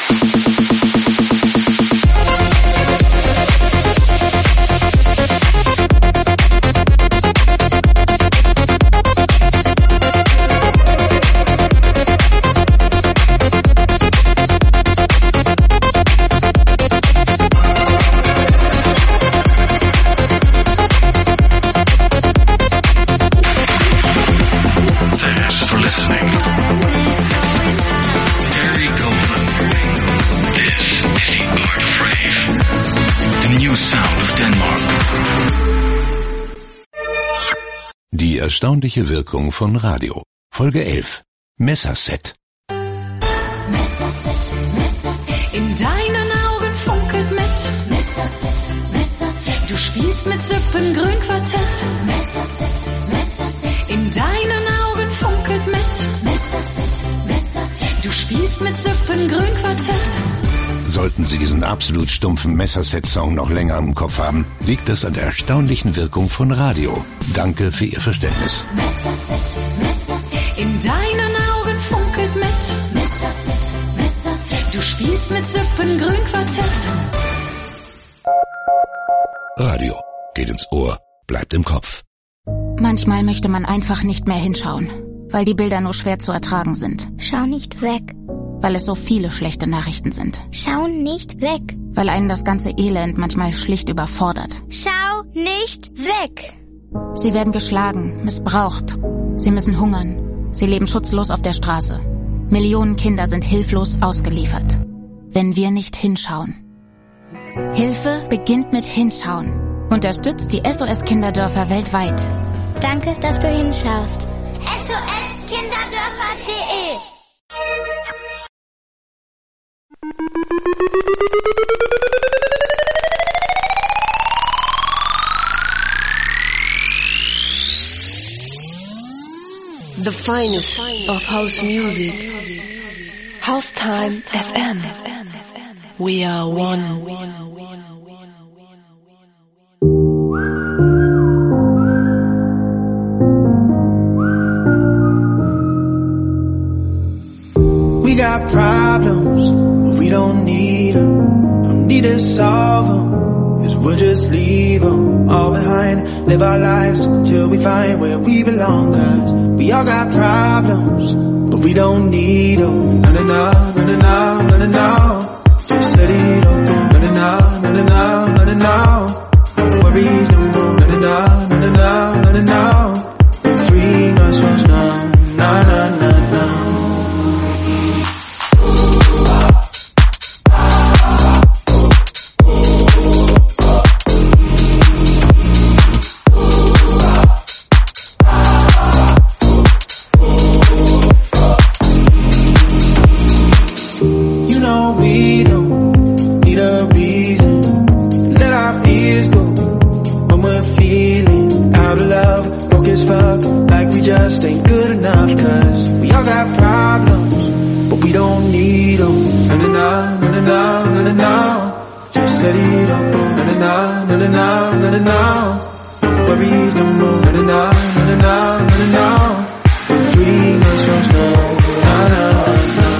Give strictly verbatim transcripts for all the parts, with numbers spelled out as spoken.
Die erstaunliche Wirkung von Radio. Folge elf. Messerset. Messerset, Messerset. In deinen Augen funkelt mit. Messerset, Messerset. Du spielst mit Zippengrün Quartett. Messerset, Messerset. In deinen Augen funkelt mit. Messerset, Messerset. Du spielst mit Zippengrün Quartett. Sollten Sie diesen absolut stumpfen Messerset-Song noch länger im Kopf haben, liegt das an der erstaunlichen Wirkung von Radio. Danke für Ihr Verständnis. Messerset, Messerset. In deinen Augen funkelt mit. Messerset, Messerset. Du spielst mit Zippengrün Quartett. Radio geht ins Ohr, bleibt im Kopf. Manchmal möchte man einfach nicht mehr hinschauen, weil die Bilder nur schwer zu ertragen sind. Schau nicht weg. Weil es so viele schlechte Nachrichten sind. Schau nicht weg. Weil einen das ganze Elend manchmal schlicht überfordert. Schau nicht weg. Sie werden geschlagen, missbraucht. Sie müssen hungern. Sie leben schutzlos auf der Straße. Millionen Kinder sind hilflos ausgeliefert. Wenn wir nicht hinschauen. Hilfe beginnt mit Hinschauen. Unterstützt die S O S-Kinderdörfer weltweit. Danke, dass du hinschaust. S O S Kinderdörfer punkt de The finest of house music. House Time F M. We are one. We got problems, but we don't need them. Don't need to solve them, 'cause we'll just leave them all behind. Live our lives till we find where we belong. 'Cause we all got problems, but we don't need them. No, no, no, no, no, no, no, no. Just let it all go. No, no, no, no, no, no, no, no. No worries no more. No, no, no, no, no, no, no, no. We're free, no stress, no, no, no, no, no. Just ain't good enough, 'cause we all got problems, but we don't need them. No, no, no, no, no, no, no, no. Just let it all go. No, no, no, no, no, no, no, no, no. No worries no more. No, no, no, no, no, no, no, no. We're free, no stress, no, no, no, no, no.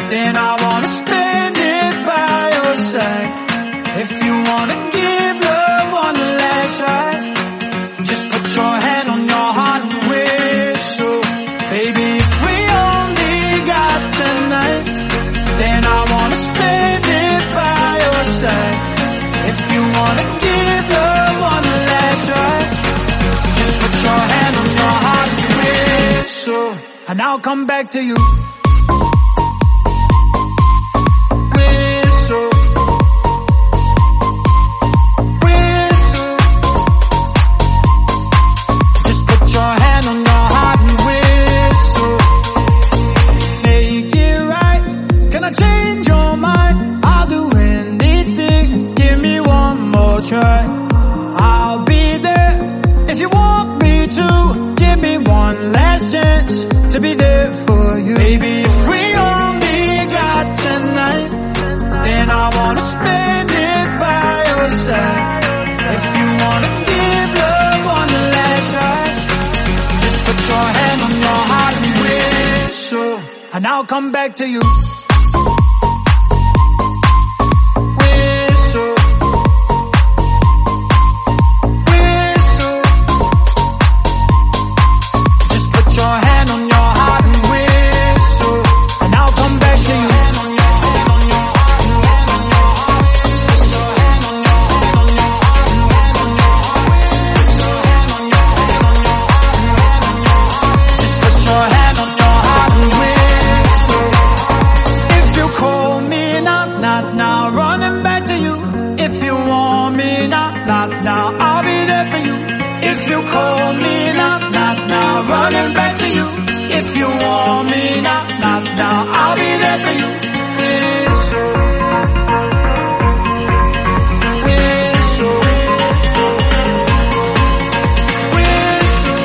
then I wanna spend it by your side. If you wanna give love one last try, just put your hand on your heart and whistle. Baby, if we only got tonight, then I wanna spend it by your side. If you wanna give love one last try, just put your hand on your heart and whistle, and I'll come back to you. Whistle, whistle, just put your hand on your heart and whistle. Make it right, can I change your mind? I'll do anything, give me one more try. I'll be there if you want me to. Give me one last chance to be there for you. Baby, if we only got tonight, then I wanna spend it by your side. If you wanna give love one last try, just put your hand on your heart and whistle, and I'll come back to you. Whistle, whistle, just put your hand on your heart and whistle, and I'll come back to you. Now I'll be there for you. If you call me knock, knock, now running back to you. If you want me knock, knock, now I'll be there for you. Whistle, whistle, whistle,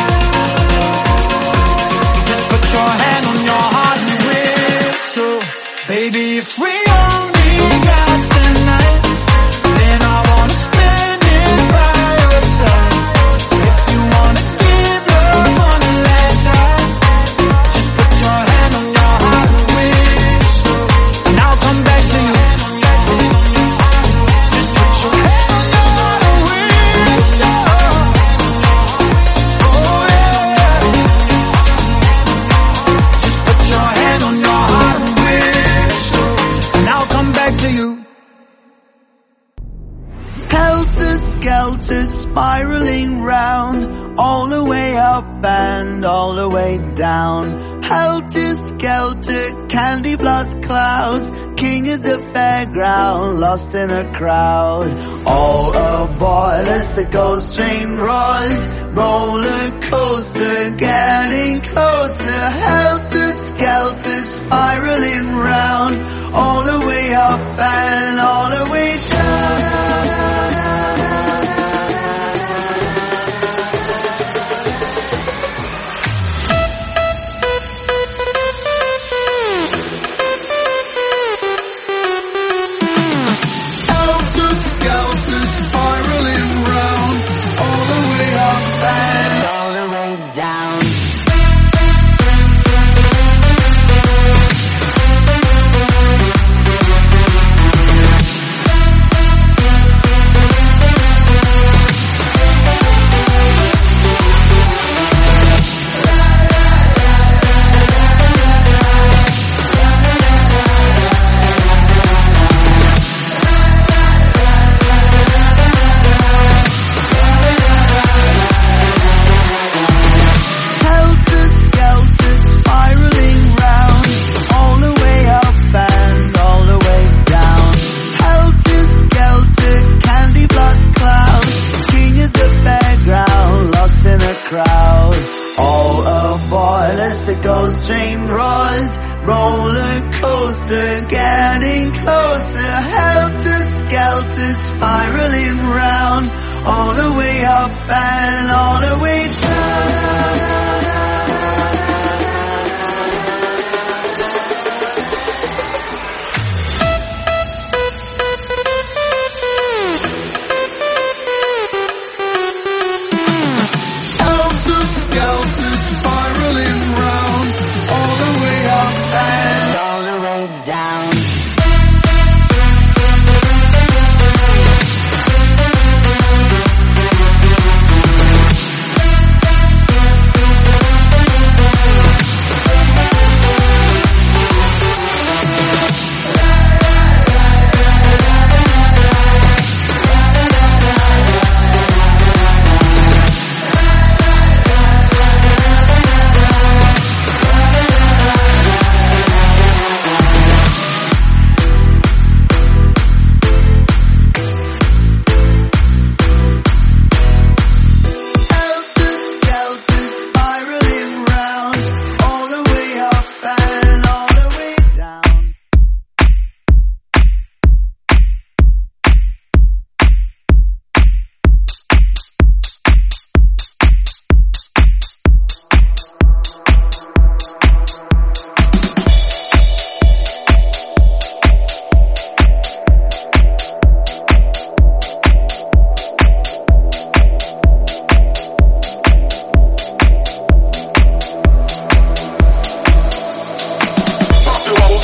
just put your hand on your heart and whistle. Baby, if we only got tonight, then I wanna spend it by your side. If you wanna give love one last try, just put your hand on your heart and whistle, and I'll come back to you. Just put your hand on your heart and whistle. Oh yeah. Just put your hand on your heart and whistle, and I'll come back to you. Helter skelter, spiraling round, all the way up and all the way down. Helter skelter, candy plus clouds, king of the fairground, lost in a crowd. All aboard as the ghost train roars, roller coaster getting closer. Helter skelter, spiraling round, all the way up and all the way down. Spiraling round, all the way up and all the way down. Ghost train roars, roller coaster getting closer. Helter skelter, spiraling round, all the way up and all the way down. Spiraling round, all the way up and all the way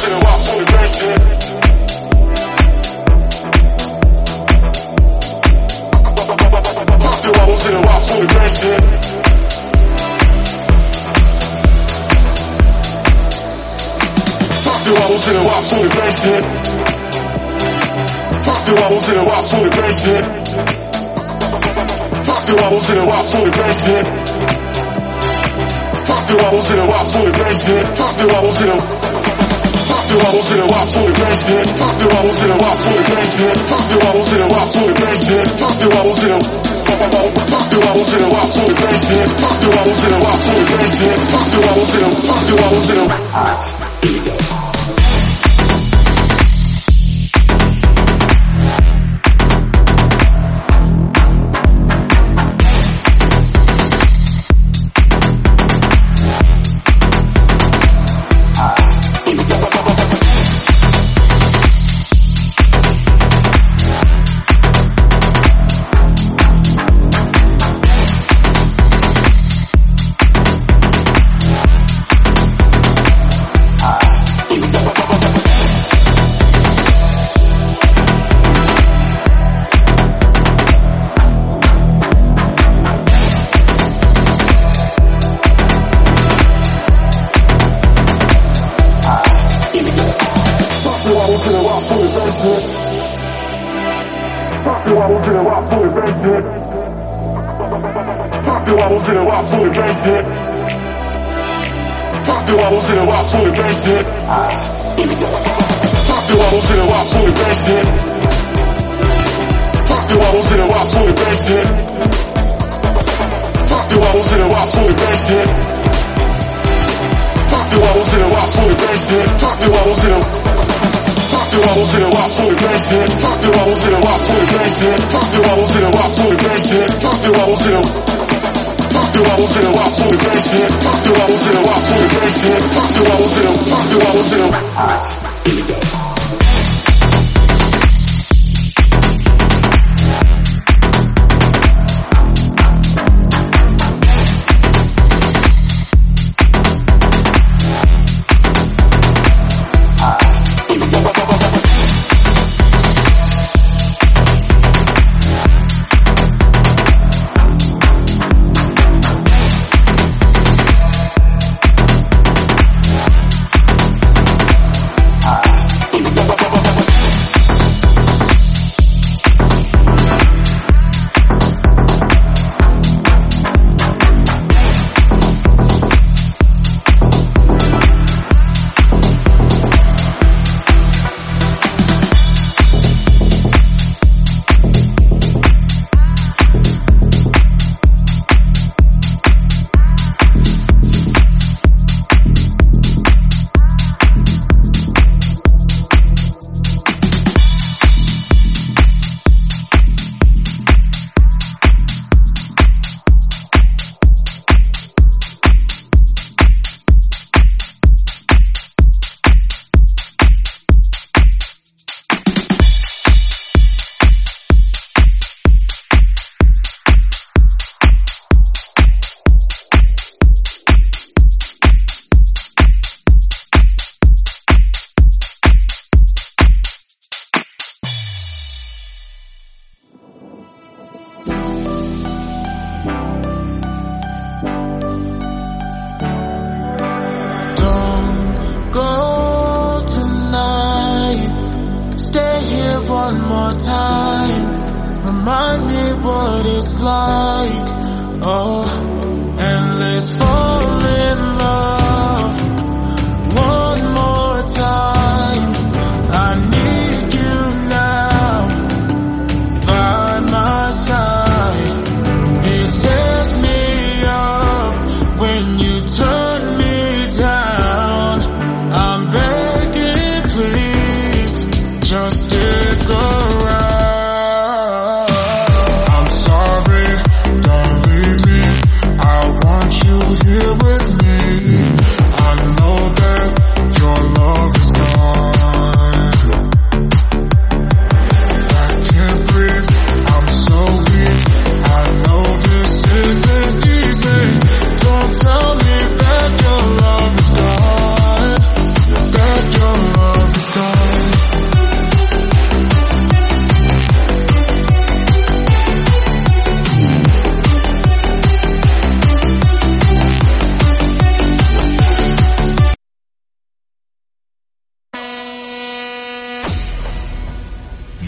I'm sorry, don't leave me.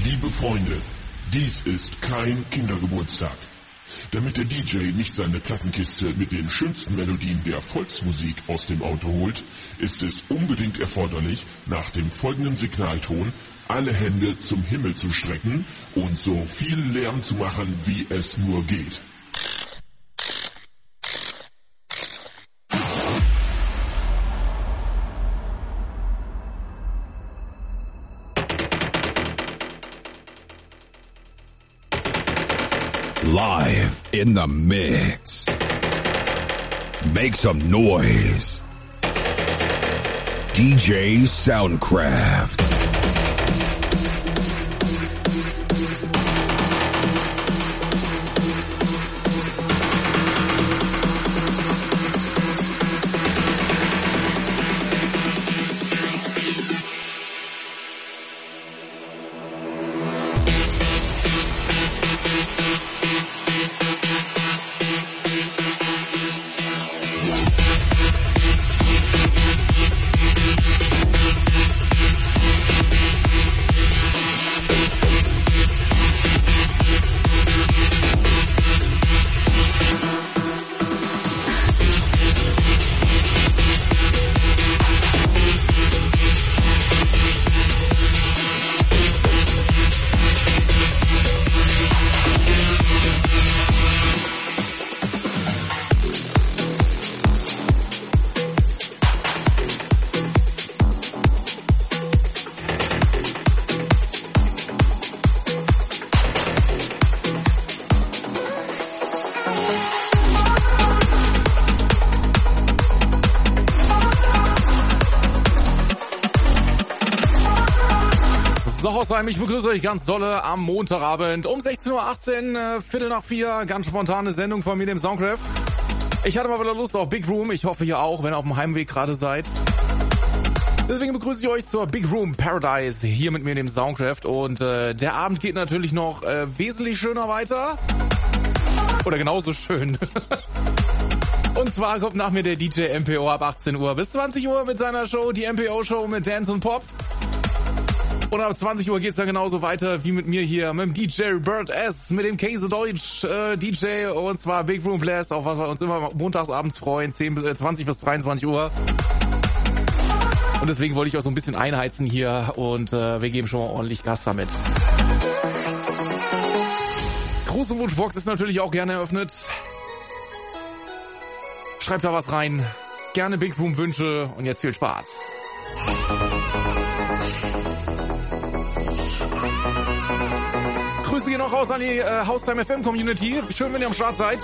Liebe Freunde, dies ist kein Kindergeburtstag. Damit der D J nicht seine Plattenkiste mit den schönsten Melodien der Volksmusik aus dem Auto holt, ist es unbedingt erforderlich, nach dem folgenden Signalton alle Hände zum Himmel zu strecken und so viel Lärm zu machen, wie es nur geht. Live in the mix. Make some noise. D J Soundcraft. Ich begrüße euch ganz dolle am Montagabend um sechzehn Uhr achtzehn, äh, Viertel nach vier, ganz spontane Sendung von mir, dem Soundcraft. Ich hatte mal wieder Lust auf Big Room, ich hoffe ihr auch, wenn ihr auf dem Heimweg gerade seid. Deswegen begrüße ich euch zur Big Room Paradise hier mit mir, dem Soundcraft. Und äh, der Abend geht natürlich noch äh, wesentlich schöner weiter. Oder genauso schön. Und zwar kommt nach mir der D J M P O ab achtzehn Uhr bis zwanzig Uhr mit seiner Show, die M P O-Show mit Dance und Pop. Und ab zwanzig Uhr geht's dann genauso weiter wie mit mir hier, mit dem D J Bird S, mit dem Käse Deutsch äh, D J, und zwar Big Room Blast, auf was wir uns immer montagsabends freuen, zwanzig bis dreiundzwanzig Uhr. Und deswegen wollte ich euch so ein bisschen einheizen hier und äh, wir geben schon mal ordentlich Gas damit. Große Wunschbox ist natürlich auch gerne eröffnet. Schreibt da was rein. Gerne Big Room Wünsche und jetzt viel Spaß. Grüße gehen auch raus an die äh, Haustime F M Community. Schön, wenn ihr am Start seid.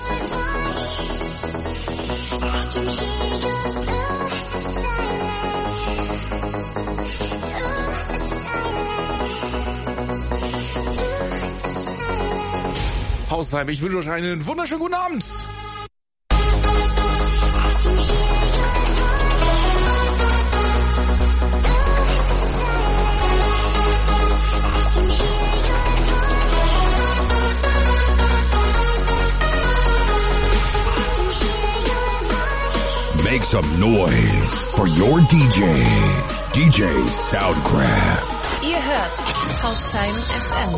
Haustime, ich wünsche euch einen wunderschönen guten Abend. Make some noise for your D J, D J Soundcraft. Ihr hört Haustime F M.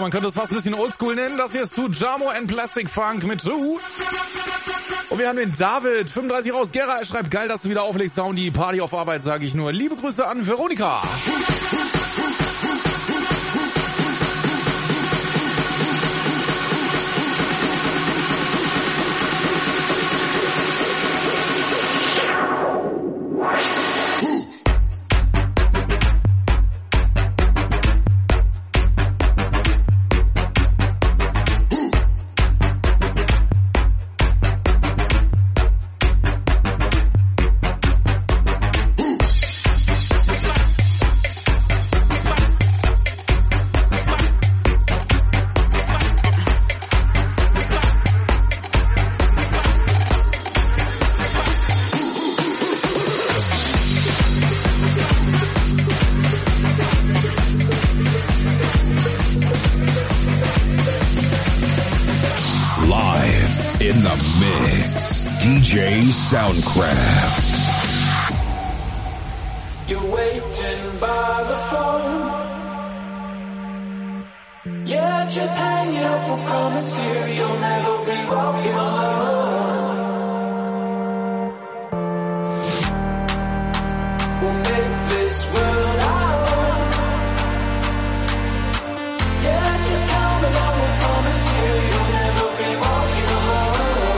man könnte es fast ein bisschen oldschool nennen. Das hier ist zu Jamo and Plastic Funk mit True. Und wir haben den David, fünfunddreißig raus. Gera schreibt, geil, dass du wieder auflegst, Soundy. Party auf Arbeit, sage ich nur. Liebe Grüße an Veronika. Soundcraft. You're waiting by the phone. Yeah, just hang it up, I promise you you'll never be walking alone. We'll make this world our own. Yeah, just count it up, I promise you you'll never be walking alone.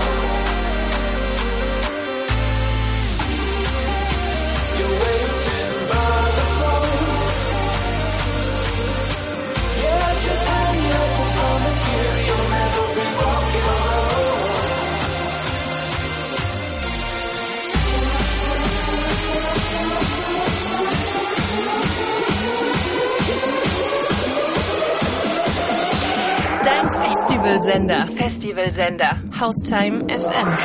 Dein Festivalsender. Festivalsender. Haustime F M.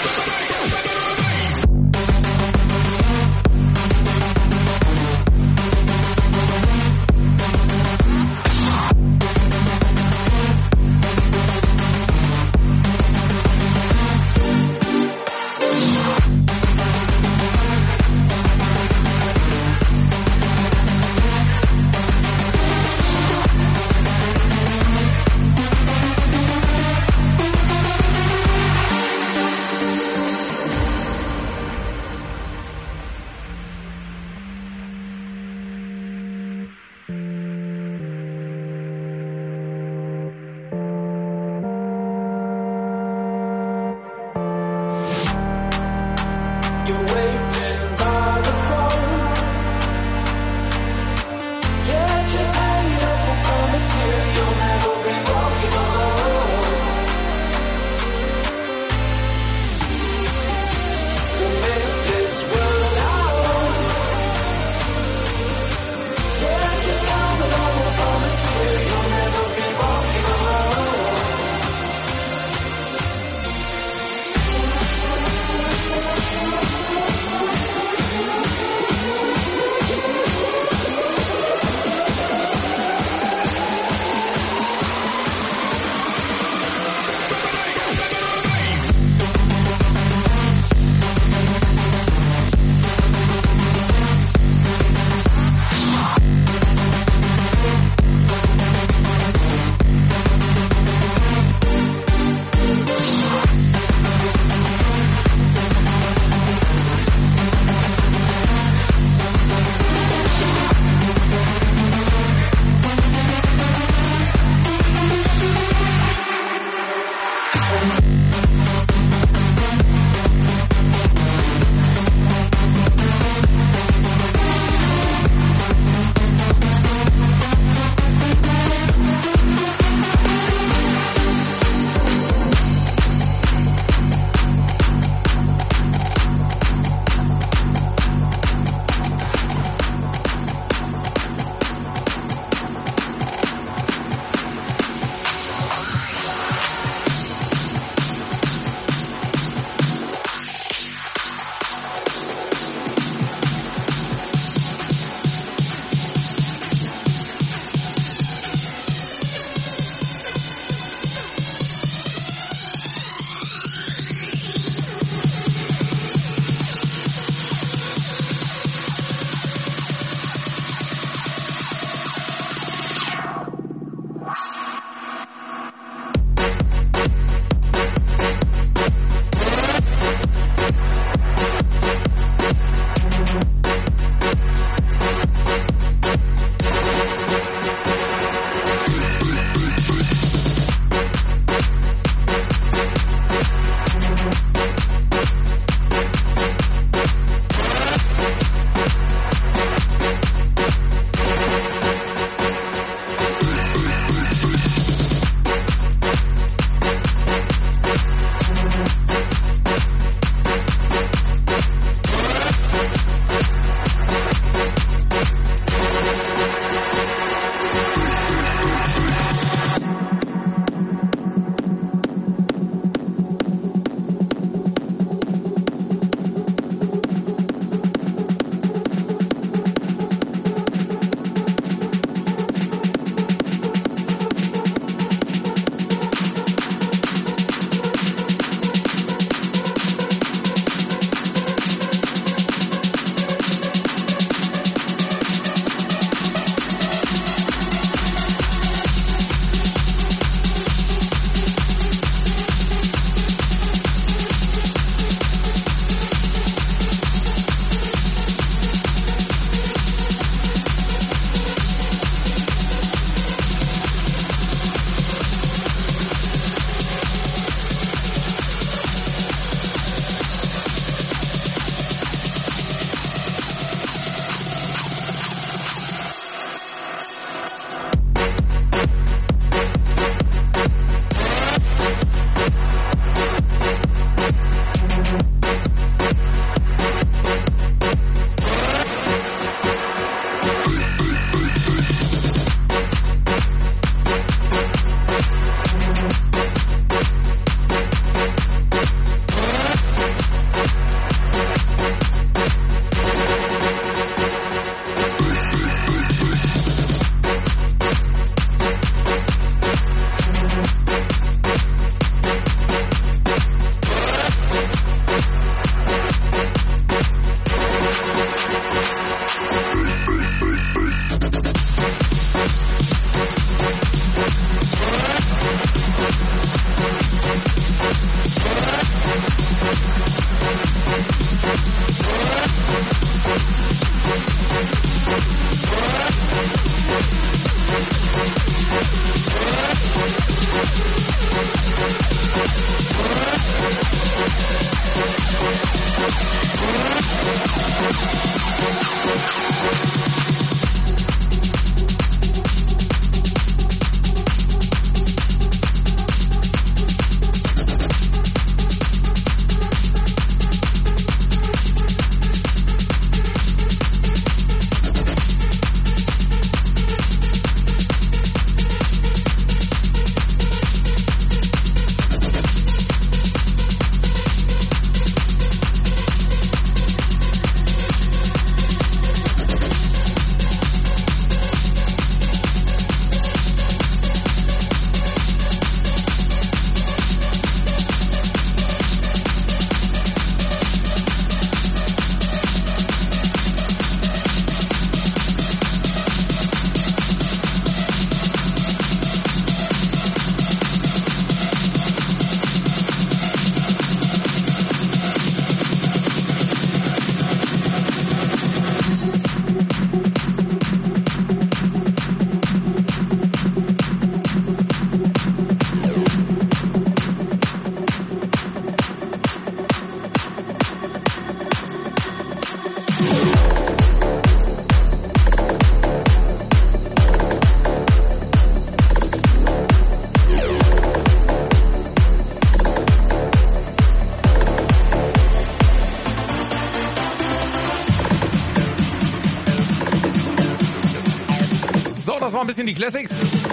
Das war ein bisschen die Classics.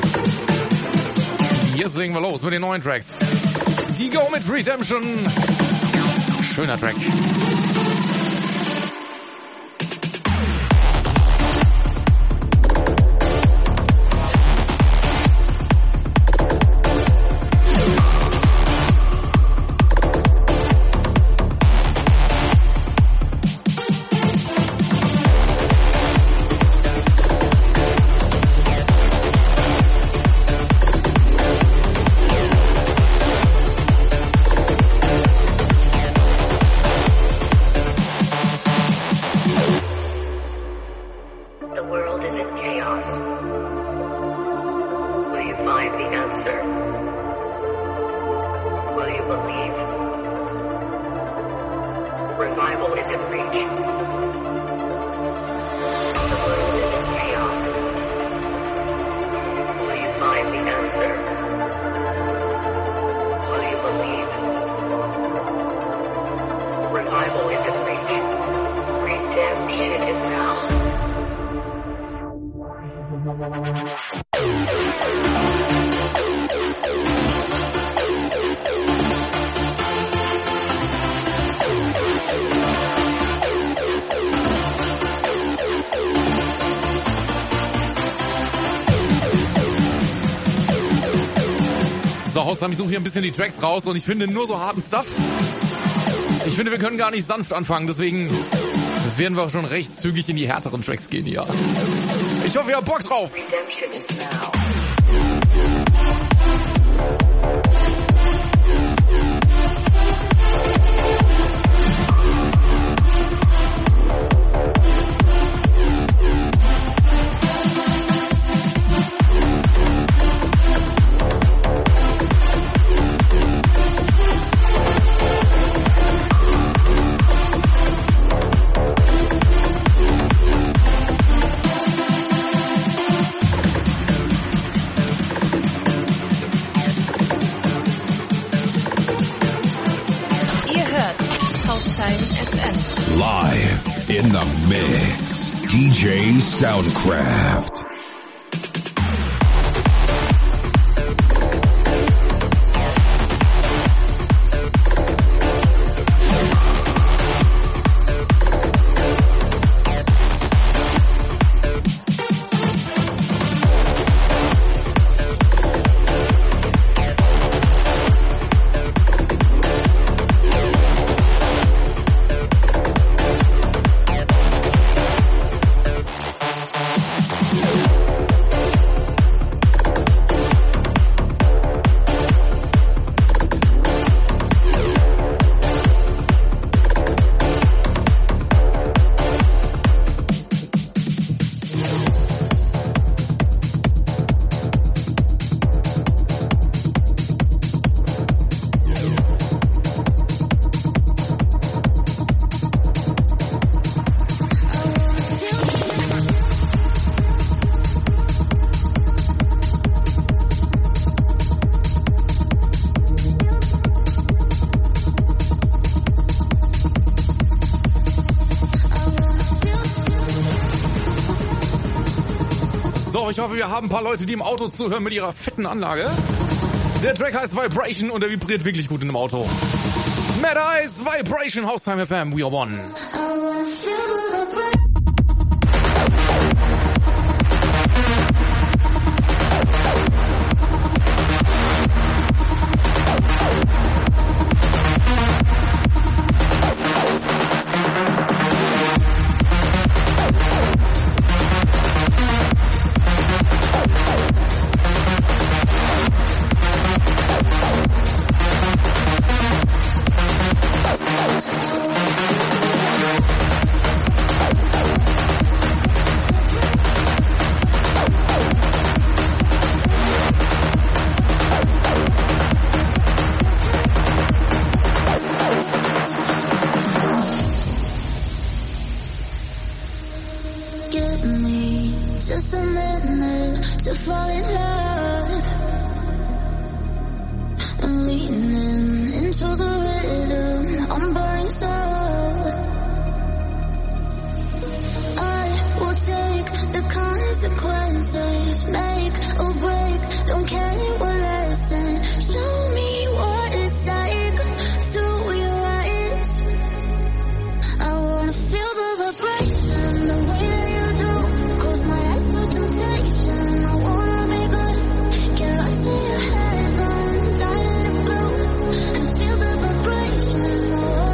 Jetzt legen wir los mit den neuen Tracks. Die Go mit Redemption. Schöner Track. Ich suche hier ein bisschen die Tracks raus und ich finde nur so harten Stuff. Ich finde, wir können gar nicht sanft anfangen, deswegen werden wir schon recht zügig in die härteren Tracks gehen hier. Ich hoffe, ihr habt Bock drauf. Redemption is now. In the mix, D J Soundcraft. Ich hoffe, wir haben ein paar Leute, die im Auto zuhören mit ihrer fetten Anlage. Der Track heißt Vibration und er vibriert wirklich gut in dem Auto. Mad Eyes, Vibration, Haustime F M, we are one. me just a minute to fall in love. I'm leaning into the rhythm, I'm burning so. I will take the consequences, make or break, don't care what lesson. Show me what it's like through your eyes. I wanna feel the vibration, the way that you do. Close my eyes for temptation, I wanna be good. Get lost in your heaven, dive in the blue, and feel the vibration, oh.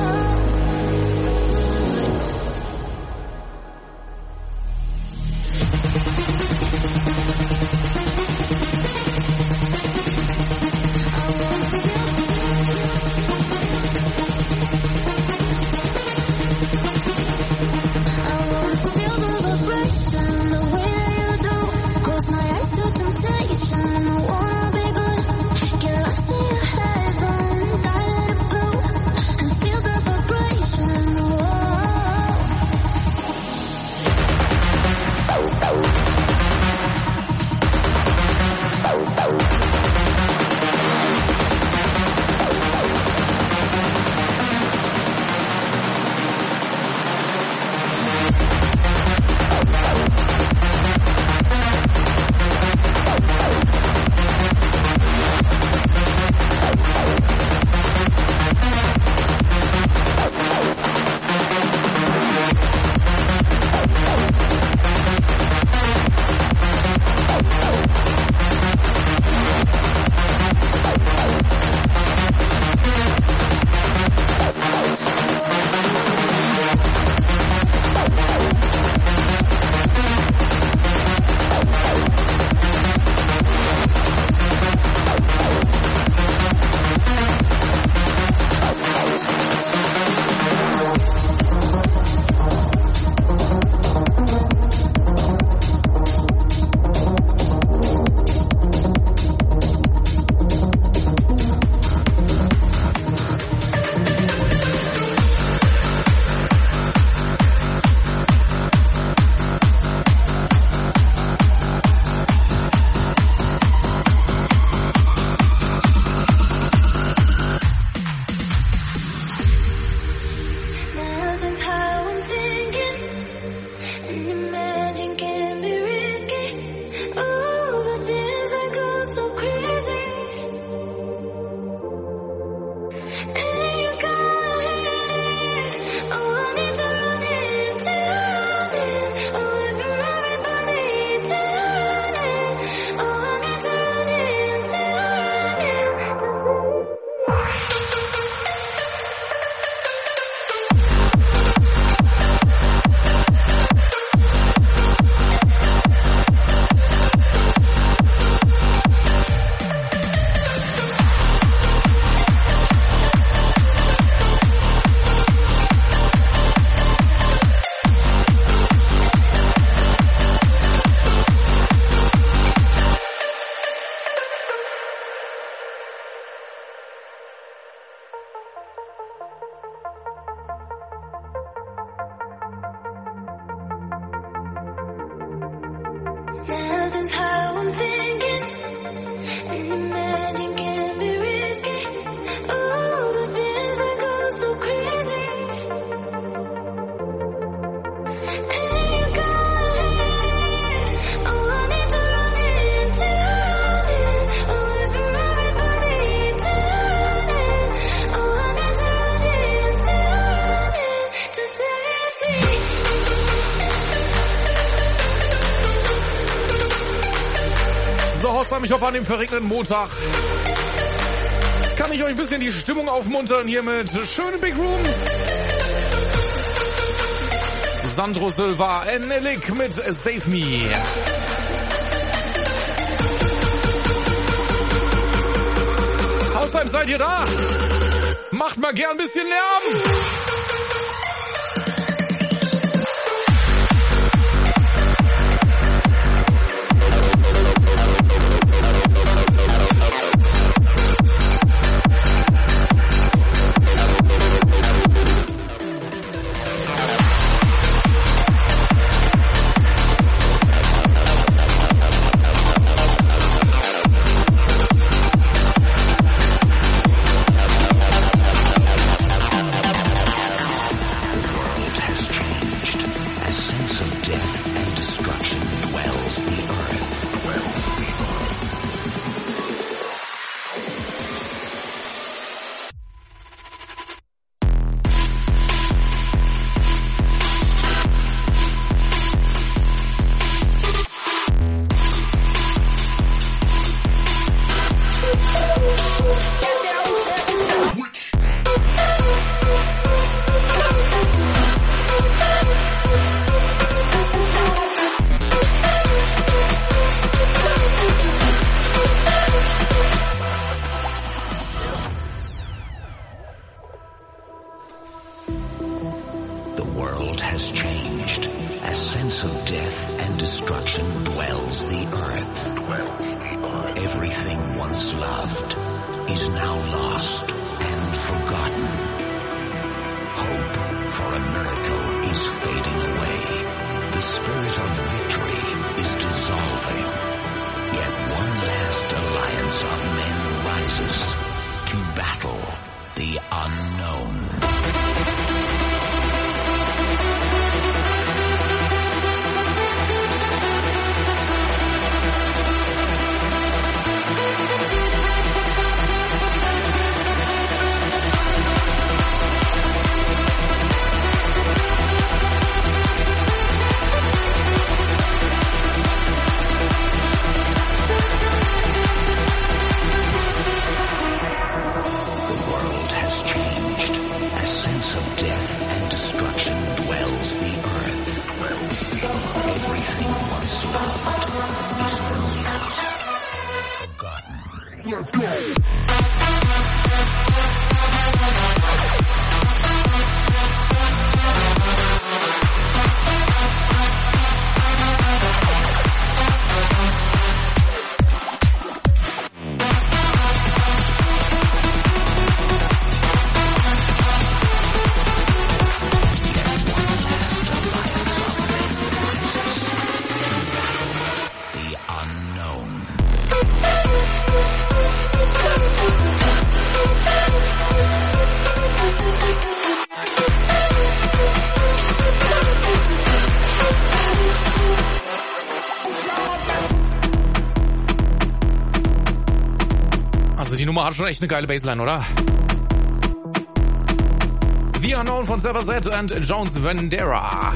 Nothing's how I'm thinking, and imagine can be risky. Oh, the things I go so crazy. And you got it. Oh, I need to run it, to run it. Away from everybody, to run it. Oh, I need to run it, to run it, to set it free. So, Horst, bei mich auf an dem verregneten Montag. Kann ich euch ein bisschen die Stimmung aufmuntern hier mit schönem Big Room? Sandro Silva, Enelik mit Save Me. Hausheim, seid ihr da? Macht mal gern ein bisschen Lärm. The world has changed. A sense of death and destruction dwells the earth. Everything once loved is now lost and forgotten. Hope for a miracle is fading away. The spirit of victory is dissolving. Yet one last alliance of men rises to battle the unknown. Let's go. Die Nummer hat schon echt eine geile Bassline, oder? The Unknown von Sever Z und Jones Vandera.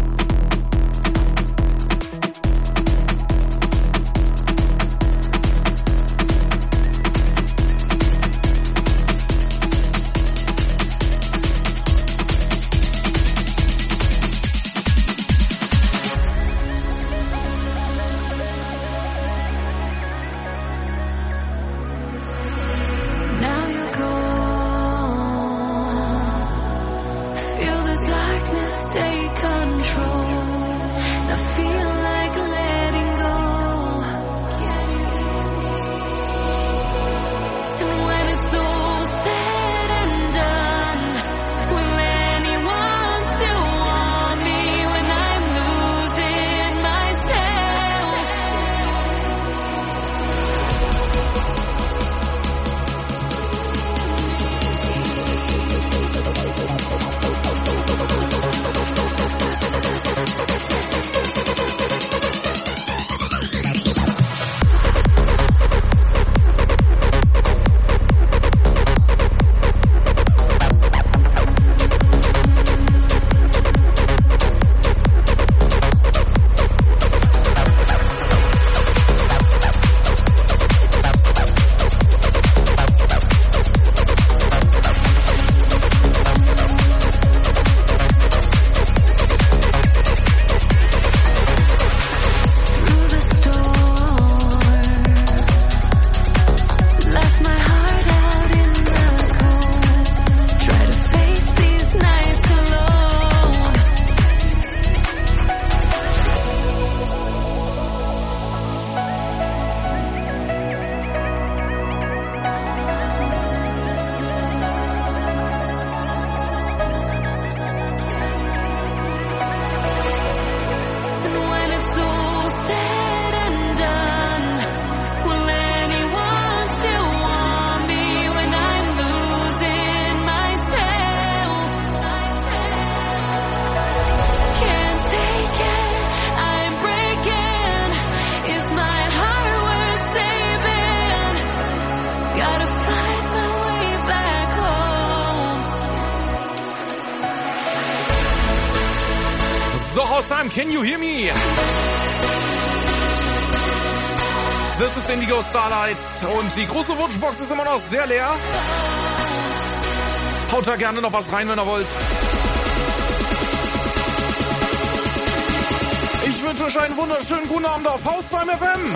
Can you hear me? This is Indigo Starlight und die große Wunschbox ist immer noch sehr leer. Haut da gerne noch was rein, wenn ihr wollt. Ich wünsche euch einen wunderschönen guten Abend auf Haustime F M.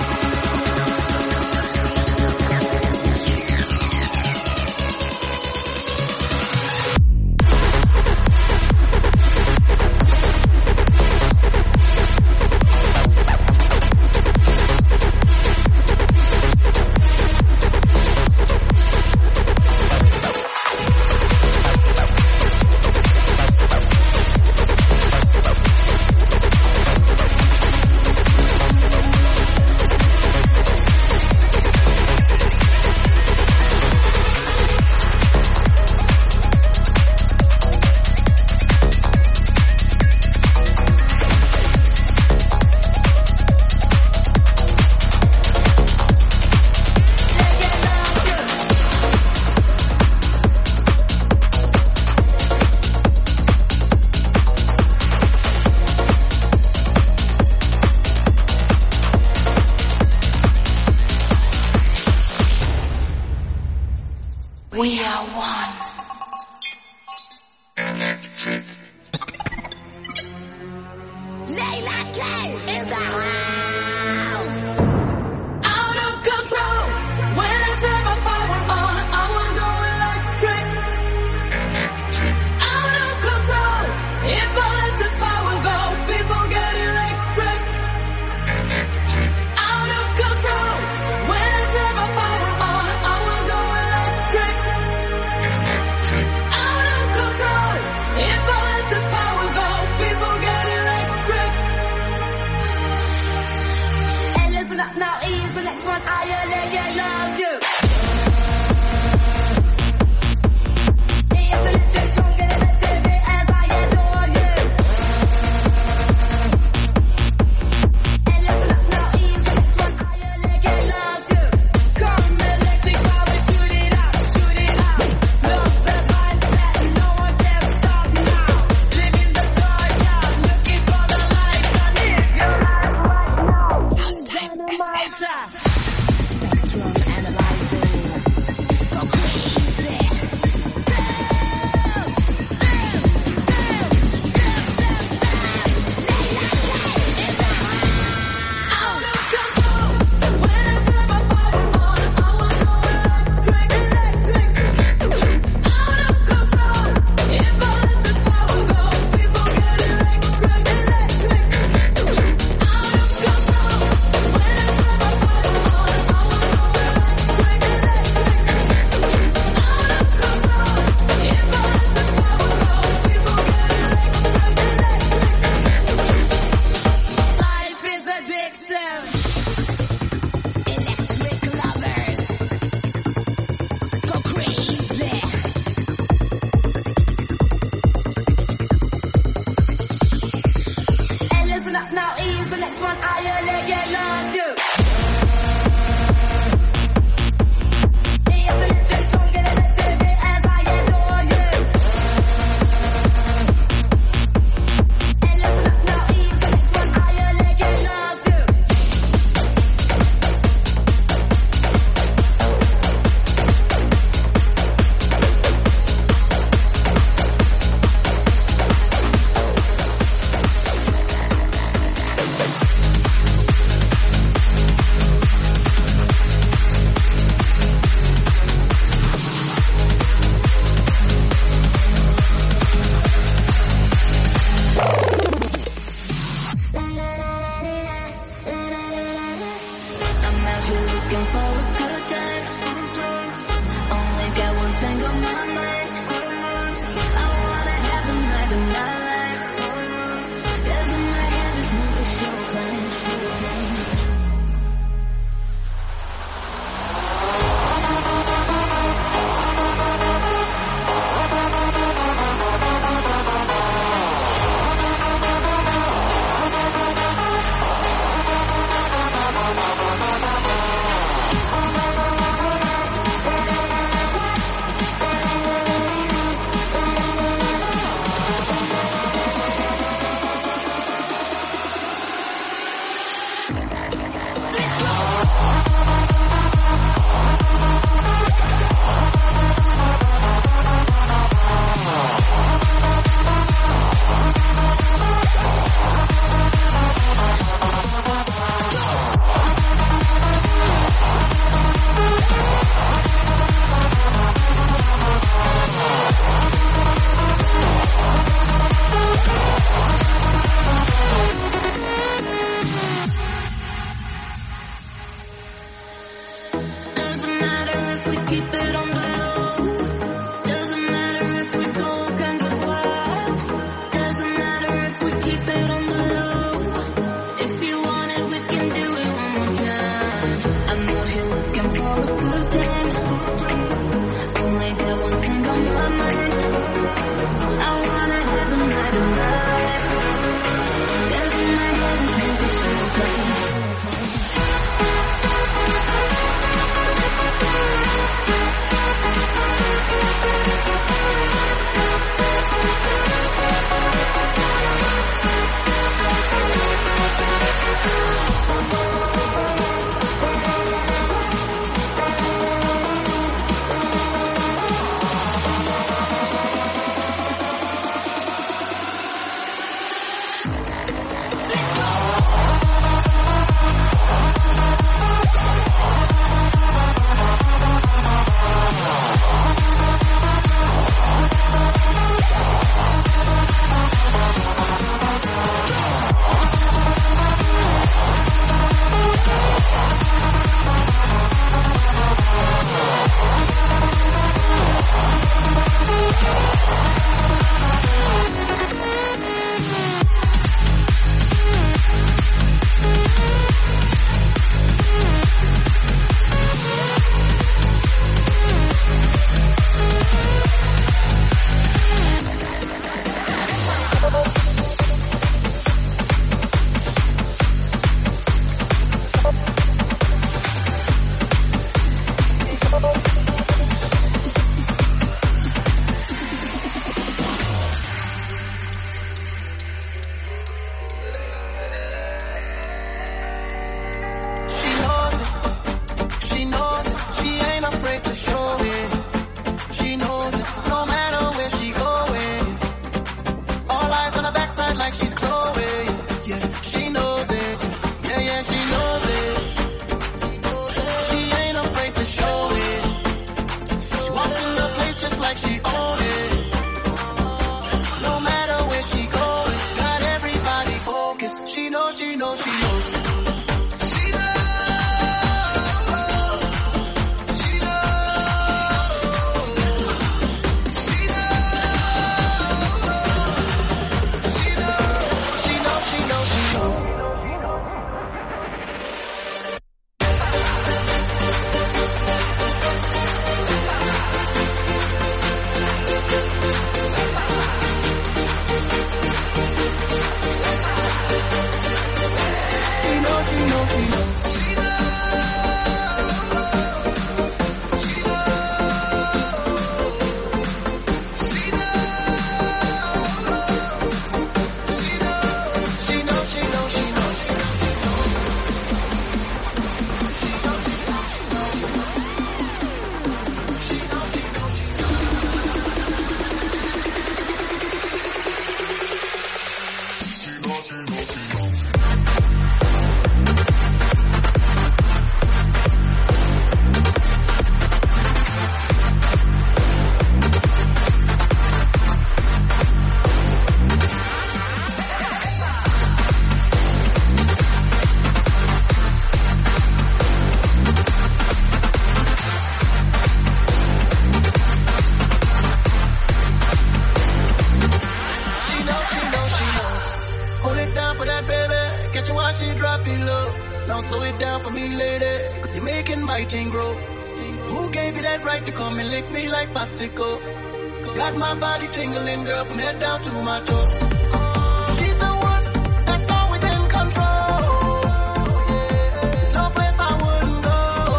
don't slow it down for me, lady. Cause you're making my thing grow. Who gave you that right to come and lick me like popsicle? Got my body tingling, girl, from head down to my toe. She's the one that's always in control. There's no place I wouldn't go.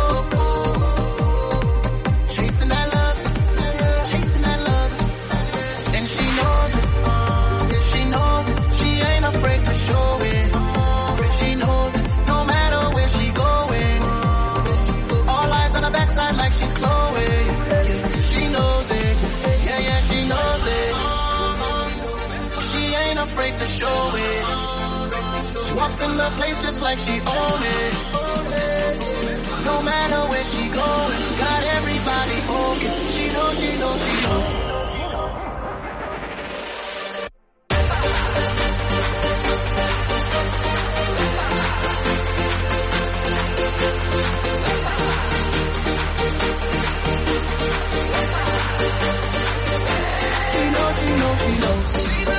Chasing that love, chasing that love. And she knows it, she knows it. She ain't afraid to show it. She knows it, no matter where she going. All eyes on her backside like she's Chloe. She knows it, yeah, yeah, she knows it. She ain't afraid to show it. She walks in the place just like she own it. No matter where she going, got everybody focused. She knows, she knows, she knows. She knows, she knows, she knows.